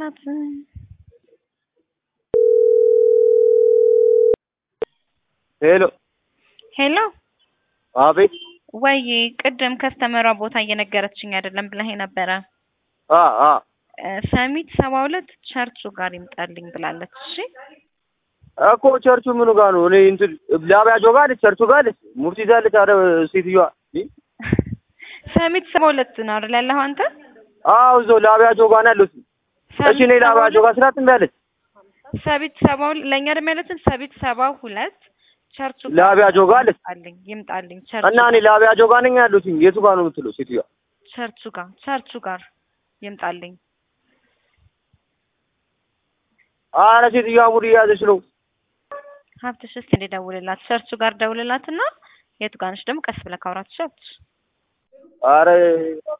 በእናት ሄሎ ሄሎ አቤት ወይ ቅድም ከስተመሯ ቦታ እየነገረችኝ አይደለም ብለህ ነበር ሰሚት 72 ቸርቹ ጋር ይምጣልኝ ብላለች እሺ እኮ ቸርቹ ምኑ ጋር ነው እኔ እንትን ላባጆ ጋር ቸርቹ ጋር ሙፍቲ ዛለች አረ ሴትዮዋ ሰሚት 72 ነው አይደል ያለው አንተ አው ዞ ላባጆ ጋር ነው ያለው እሺ እኔ ላባጆ ጋር ስራት እንዳለች ሰሚት 72 ለኛ ደግሞ ያለችን ሰሚት 72 ቸርቹ ላባጆ ጋር ይምጣልኝ ቸርቹ እና እኔ ላባጆ ጋር ነኝ ያሉት የቱ ጋር ነው የምትለው ሴትዮዋ ቸርቹ ጋር ይምጣልኝ አረ ሴትዮዋ ሙድ ያዘች ነው ሀብትሽ እስኪ እንደደውልላት ቸርቹ ጋር ደውልላትና የቱ ጋር ነሽ ደግሞ ቀስ ብለህ ካውራት ሸት አረ